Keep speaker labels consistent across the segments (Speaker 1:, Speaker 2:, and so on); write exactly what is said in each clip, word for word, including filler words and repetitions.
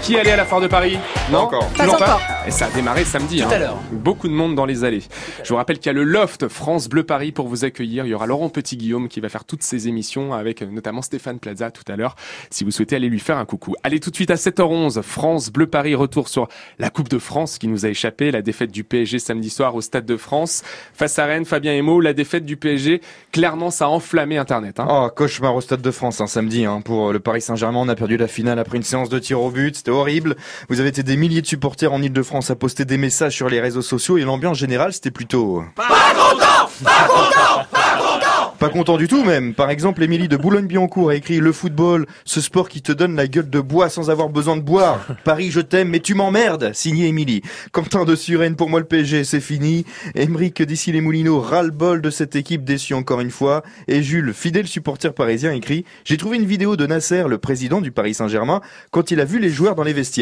Speaker 1: Qui est allé à la foire de Paris? Non,
Speaker 2: encore.
Speaker 3: Pas
Speaker 1: Toujours
Speaker 3: encore.
Speaker 1: Et ça a démarré samedi.
Speaker 3: Tout
Speaker 1: hein.
Speaker 3: à l'heure.
Speaker 1: Beaucoup de monde dans les allées. Je vous rappelle qu'il y a le Loft France Bleu Paris pour vous accueillir. Il y aura Laurent Petit-Guillaume qui va faire toutes ces émissions avec notamment Stéphane Plaza tout à l'heure. Si vous souhaitez aller lui faire un coucou. Allez tout de suite à sept heures onze. France Bleu Paris, retour sur la Coupe de France qui nous a échappé. La défaite du P S G samedi soir au Stade de France. Face à Rennes, Fabien Emo, la défaite du P S G. Clairement, ça a enflammé Internet. Hein.
Speaker 2: Oh, cauchemar au Stade de France, hein, samedi, hein, pour le Paris Saint-Germain. On a perdu la finale après une séance de tir au but. C'était horrible. Vous avez été des milliers de supporters en Ile-de-France à poster des messages sur les réseaux sociaux et l'ambiance générale, c'était plutôt...
Speaker 4: Pas content, pas content, pas content.
Speaker 2: Pas content du tout même. Par exemple, Émilie de Boulogne-Billancourt a écrit « Le football, ce sport qui te donne la gueule de bois sans avoir besoin de boire. Paris, je t'aime, mais tu m'emmerdes. » Signé Émilie. Quentin de Suresnes, pour moi le P S G, c'est fini. Émeric d'ici les Moulineaux, ras-le-bol de cette équipe déçue encore une fois. Et Jules, fidèle supporter parisien, écrit « J'ai trouvé une vidéo de Nasser, le président du Paris Saint-Germain, quand il a vu les joueurs dans les vestiaires. »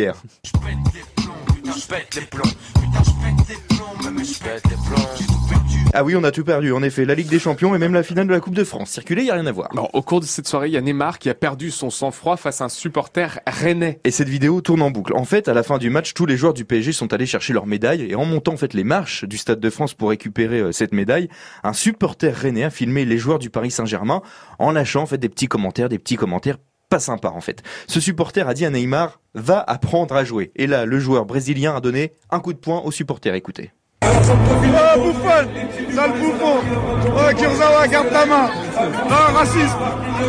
Speaker 2: Ah oui, on a tout perdu, en effet. La Ligue des Champions et même la finale de la Coupe de France. Circuler, il n'y a rien à voir.
Speaker 1: Bon, au cours de cette soirée, il y a Neymar qui a perdu son sang-froid face à un supporter rennais.
Speaker 2: Et cette vidéo tourne en boucle. En fait, à la fin du match, tous les joueurs du P S G sont allés chercher leur médaille et en montant en fait les marches du Stade de France pour récupérer euh, cette médaille, un supporter rennais a filmé les joueurs du Paris Saint-Germain en lâchant en fait des petits commentaires, des petits commentaires pas sympas en fait. Ce supporter a dit à Neymar « Va apprendre à jouer ». Et là, le joueur brésilien a donné un coup de poing au supporter. Écoutez.
Speaker 5: Oh, bouffon, sale bouffon. Oh, Kurzawa, garde ta main. Ah, raciste.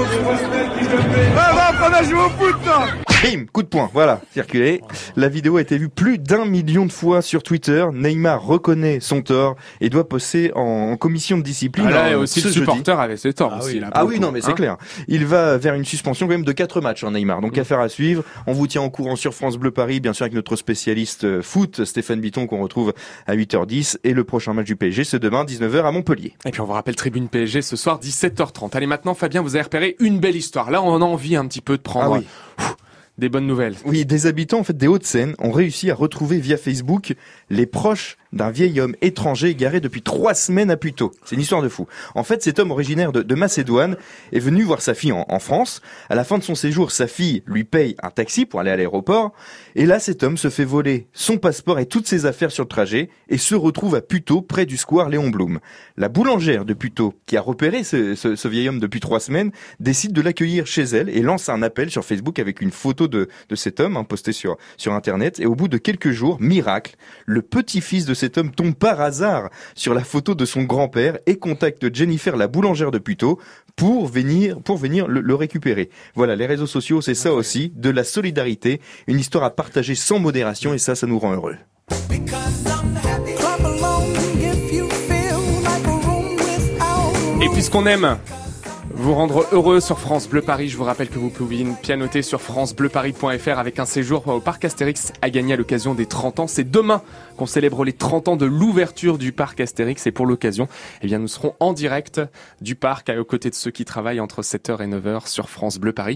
Speaker 5: Ah, va apprendre à jouer au foot, là.
Speaker 2: Bim, coup de poing, voilà, circulé. La vidéo a été vue plus d'un million de fois sur Twitter. Neymar reconnaît son tort et doit passer en, en commission de discipline.
Speaker 1: Ah là,
Speaker 2: euh,
Speaker 1: aussi
Speaker 2: ce
Speaker 1: le
Speaker 2: jeudi.
Speaker 1: supporter avait ses torts
Speaker 3: Ah
Speaker 1: aussi.
Speaker 3: oui.
Speaker 1: Là,
Speaker 2: Ah
Speaker 1: pour
Speaker 2: oui,
Speaker 1: le
Speaker 2: non,
Speaker 1: coup,
Speaker 2: mais c'est
Speaker 1: hein.
Speaker 2: clair. Il va vers une suspension quand même de quatre matchs, hein, Neymar. Donc, affaire à suivre. On vous tient au courant sur France Bleu Paris, bien sûr, avec notre spécialiste euh, foot, Stéphane Bitton, qu'on retrouve à huit heures dix. Et le prochain match du P S G, c'est demain, dix-neuf heures à Montpellier.
Speaker 1: Et puis on vous rappelle Tribune P S G ce soir, dix-sept heures trente. Allez, maintenant, Fabien, vous avez repéré une belle histoire. Là, on a envie un petit peu de prendre
Speaker 2: Ah oui.
Speaker 1: pff, des bonnes nouvelles.
Speaker 2: Oui, des habitants en fait des Hauts-de-Seine ont réussi à retrouver via Facebook les proches d'un vieil homme étranger garé depuis trois semaines à Puteaux. C'est une histoire de fou. En fait, cet homme originaire de, de Macédoine est venu voir sa fille en, en France. À la fin de son séjour, sa fille lui paye un taxi pour aller à l'aéroport. Et là, cet homme se fait voler son passeport et toutes ses affaires sur le trajet et se retrouve à Puteaux, près du square Léon Blum. La boulangère de Puteaux, qui a repéré ce, ce, ce vieil homme depuis trois semaines, décide de l'accueillir chez elle et lance un appel sur Facebook avec une photo de, de cet homme, hein, posté sur, sur Internet. Et au bout de quelques jours, miracle, le petit-fils de cet homme tombe par hasard sur la photo de son grand-père et contacte Jennifer, la boulangère de Puteaux, pour venir, pour venir le, le récupérer. Voilà, les réseaux sociaux, c'est ça aussi, de la solidarité, une histoire à partager sans modération et ça, ça nous rend heureux.
Speaker 1: Et puisqu'on aime vous rendre heureux sur France Bleu Paris, je vous rappelle que vous pouvez pianoter sur francebleuparis point f r avec un séjour au parc Astérix à gagner à l'occasion des trente ans. C'est demain qu'on célèbre les trente ans de l'ouverture du parc Astérix et pour l'occasion, eh bien, nous serons en direct du parc aux côtés de ceux qui travaillent entre sept heures et neuf heures sur France Bleu Paris.